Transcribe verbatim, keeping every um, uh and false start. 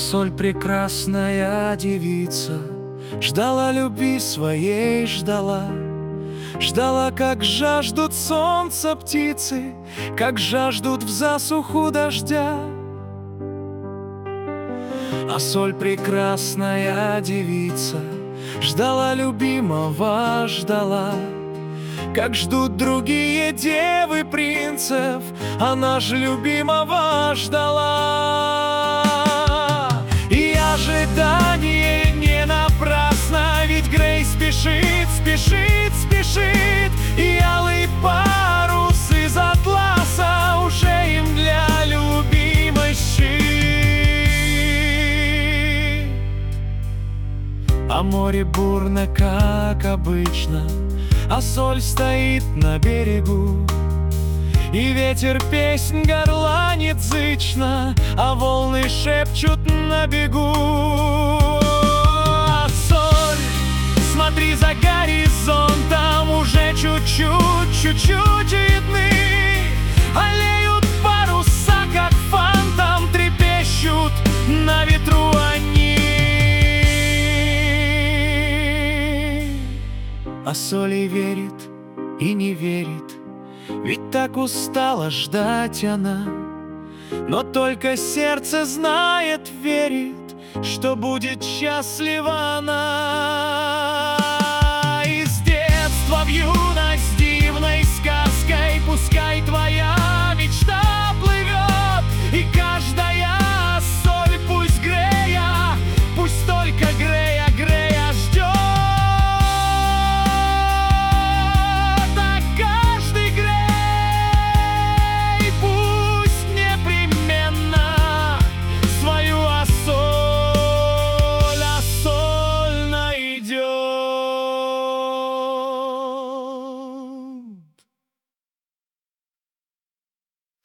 соль прекрасная девица, ждала любви своей, ждала. Ждала, как жаждут солнца птицы, как жаждут в засуху дождя. А соль прекрасная девица ждала любимого, ждала, как ждут другие девы принцев, она же любимого ждала. И ожидание не напрасно, ведь Грей спешит, спешит, спешит, и алый парус из атласа уже им для любимой сшит. А море бурно, как обычно, а соль стоит на берегу, и ветер песнь горланит зычно, а волны шепчут на бегу. А соль, смотри за горизонтом, уже чуть-чуть, чуть-чуть видны. Аллеют паруса, как фантом, трепещут на ветру они. А соль и верит, и не верит, ведь так устала ждать она. Но только сердце знает, верит, что будет счастлива она.